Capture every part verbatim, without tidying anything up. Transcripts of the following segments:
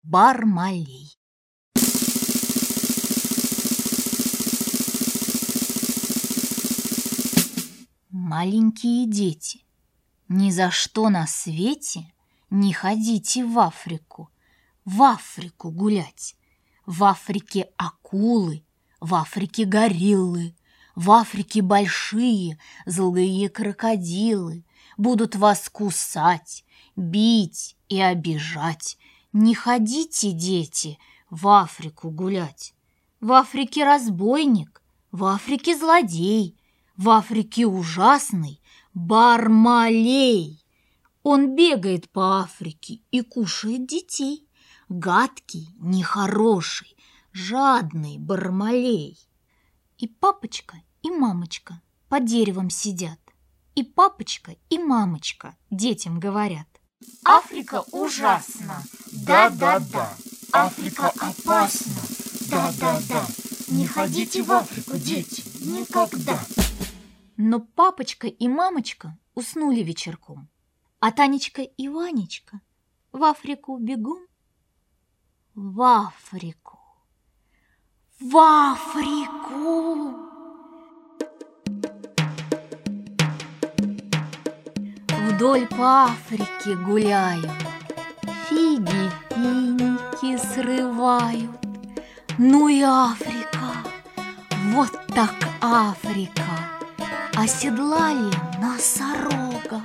Бармалей. Маленькие дети, ни за что на свете не ходите в Африку, в Африку гулять. В Африке акулы, в Африке гориллы, в Африке большие злые крокодилы будут вас кусать, бить и обижать. Не ходите, дети, в Африку гулять. В Африке разбойник, в Африке злодей, в Африке ужасный Бармалей. Он бегает по Африке и кушает детей. Гадкий, нехороший, жадный Бармалей. И папочка, и мамочка под деревом сидят. И папочка, и мамочка детям говорят: Африка ужасна, да-да-да. Африка опасна, да-да-да. Не ходите в Африку, дети, никогда. Но папочка и мамочка уснули вечерком, а Танечка и Ванечка в Африку бегом. В Африку, в Африку. Вдоль по Африке гуляют, фиги, финики срывают. Ну и Африка, вот так Африка. Оседлали носорога,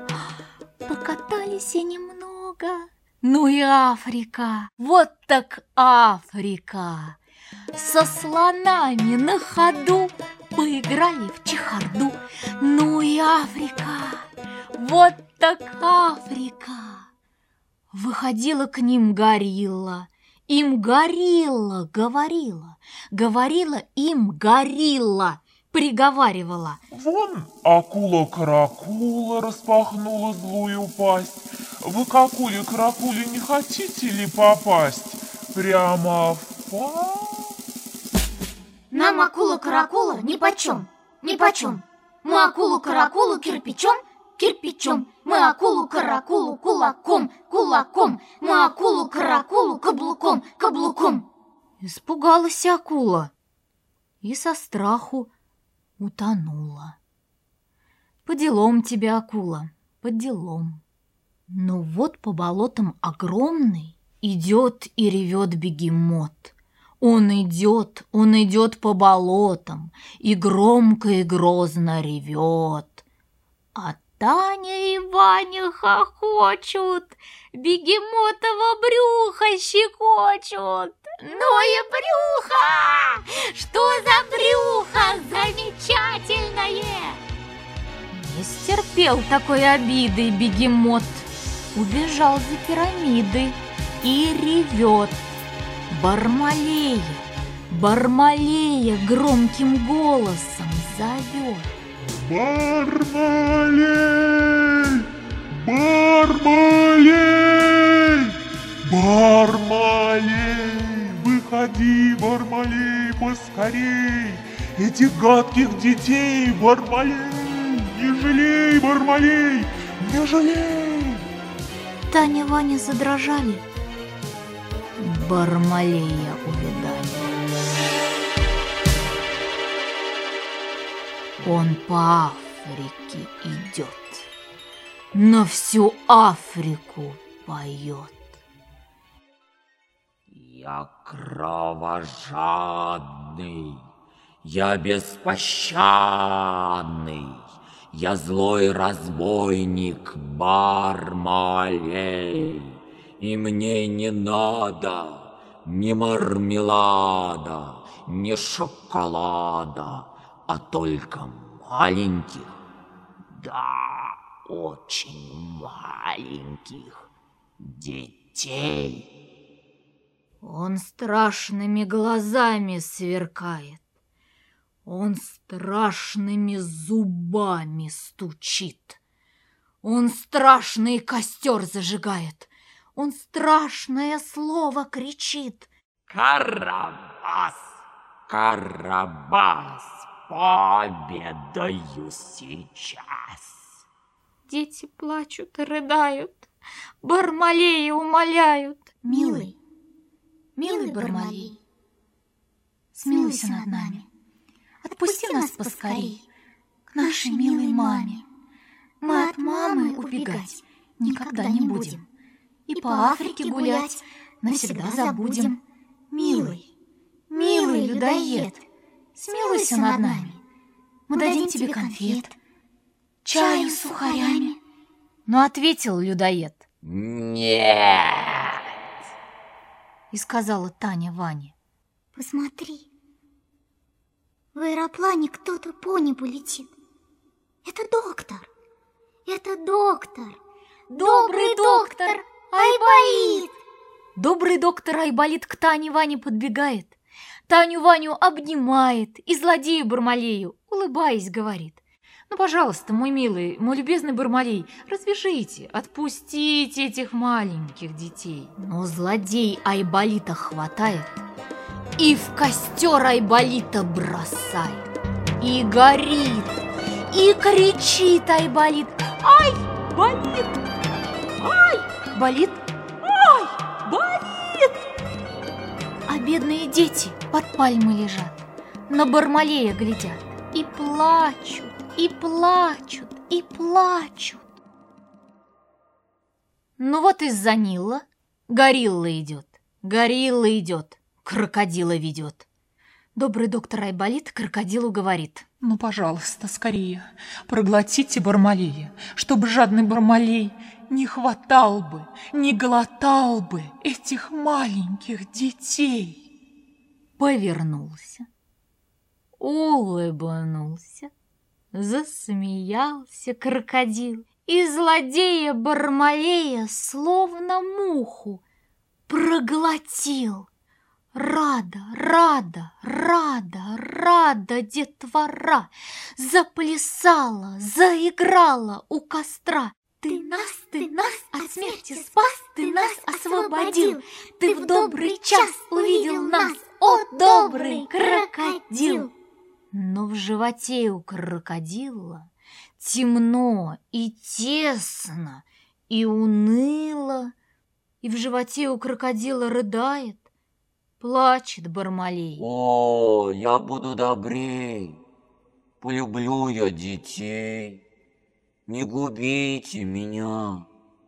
покатались и немного. Ну и Африка, вот так Африка. Со слонами на ходу поиграли в чехарду. Ну и Африка, вот так Африка. Выходила к ним горилла, им горилла говорила, говорила им горилла, приговаривала: вон акула-каракула распахнула злую пасть. Вы к акуле-каракуле не хотите ли попасть прямо в пасть? Нам акула-каракула нипочем, нипочем. Мы акулу-каракулу кирпичом, кирпичом. Мы акулу-каракулу кулаком, кулаком. Мы акулу-каракулу каблуком, каблуком. Испугалась акула и со страху утонула. По делам тебе, акула, по делам. Но вот по болотам огромный идет и ревет бегемот. Он идет, он идет по болотам и громко и грозно ревет. А Таня и Ваня хохочут, бегемотово брюхо щекочут. Ну и брюхо! Что за брюхо замечательное! Не стерпел такой обиды бегемот, убежал за пирамиды и ревет. Бармалея, Бармалея громким голосом зовет. Бармалей! Бармалей! Бармалей! Выходи, Бармалей, поскорей! Этих гадких детей, Бармалей! Не жалей, Бармалей! Не жалей! Таня, Ваня задрожали, Бармалея увидали. Он по Африке идет, на всю Африку поет. Я кровожадный, я беспощадный, я злой разбойник Бармалей, и мне не надо ни мармелада, ни шоколада, а только маленьких, да, очень маленьких детей. Он страшными глазами сверкает, он страшными зубами стучит, он страшный костер зажигает, он страшное слово кричит. Карабас, Карабас, пообедаю сейчас. Дети плачут и рыдают, Бармалея умоляют: Милый, Милый Бармалей, смилуйся над нами. Отпусти нас поскорей к нашей милой маме. Мы от мамы убегать никогда не будем, и по Африке гулять навсегда забудем. Милый, милый людоед, смилуйся над нами. Мы дадим тебе конфет, чаю с сухарями. Но ответил людоед: Нет. И сказала Таня Ване: посмотри, в аэроплане кто-то по небу летит. Это доктор, это доктор, добрый доктор Айболит. Добрый доктор Айболит к Тане Ване подбегает, Таню Ваню обнимает и злодею Бармалею, улыбаясь, говорит: ну, пожалуйста, мой милый, мой любезный Бармалей, развяжите, отпустите этих маленьких детей. Но злодей Айболита хватает и в костер Айболита бросает. И горит, и кричит Айболит: ай, болит, ай, болит, ай, болит. А бедные дети под пальмой лежат, на Бармалея глядят и плачут, и плачут, и плачут. Ну вот из-за Нила горилла идет, горилла идет, крокодила ведет. Добрый доктор Айболит крокодилу говорит: ну, пожалуйста, скорее проглотите Бармалея, чтобы жадный Бармалей не хватал бы, не глотал бы этих маленьких детей. Повернулся, улыбнулся, засмеялся крокодил, и злодея Бармалея словно муху проглотил. Рада, рада, рада, рада детвора заплясала, заиграла у костра. Ты нас, ты нас от смерти спас, ты нас освободил, ты в добрый час увидел нас, о добрый крокодил. Но в животе у крокодила темно и тесно, и уныло, и в животе у крокодила рыдает, плачет Бармалей. О, я буду добрей, полюблю я детей. Не губите меня,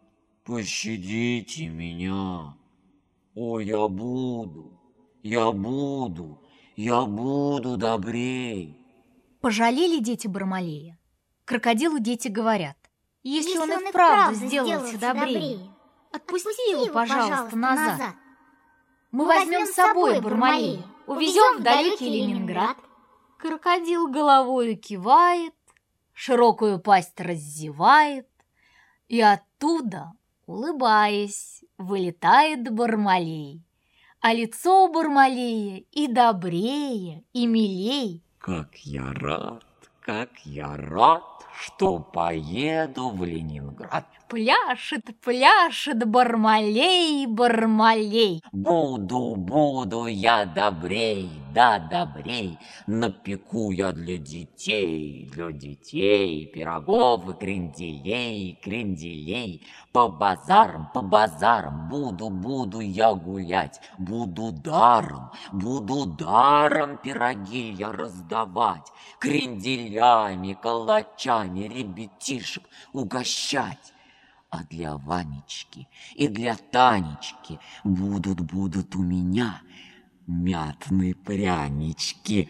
пощадите меня. О, я буду, я буду, я буду добрей. Пожалели дети Бармалея. Крокодилу дети говорят: если, если он и вправду сделался добрее, отпусти его, пожалуйста, назад. назад. Мы возьмем с собой Бармалея, увезем в далекий Ленинград. Крокодил головою кивает, широкую пасть раззевает, и оттуда, улыбаясь, вылетает Бармалей. А лицо у Бармалея и добрее, и милей. Как я рад, как я рад, что поеду в Ленинград. Пляшет, пляшет Бармалей, Бармалей. Буду, буду я добрей, да добрей. Напеку я для детей, для детей пирогов и кренделей, кренделей. По базарам, по базарам буду, буду я гулять. Буду даром, буду даром пироги я раздавать. Кренделями, калачами ребятишек угощать. А для Ванечки и для Танечки будут, будут у меня мятные прянички.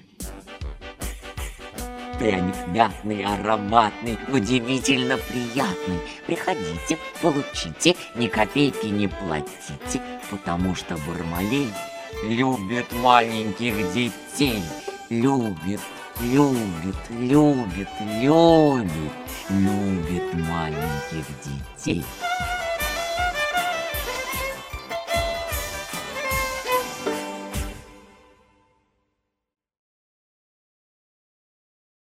Пряник мятный, ароматный, удивительно приятный. Приходите, получите, ни копейки не платите, потому что Бармалей любит маленьких детей. Любит, любит, любит, любит, любит маленьких детей.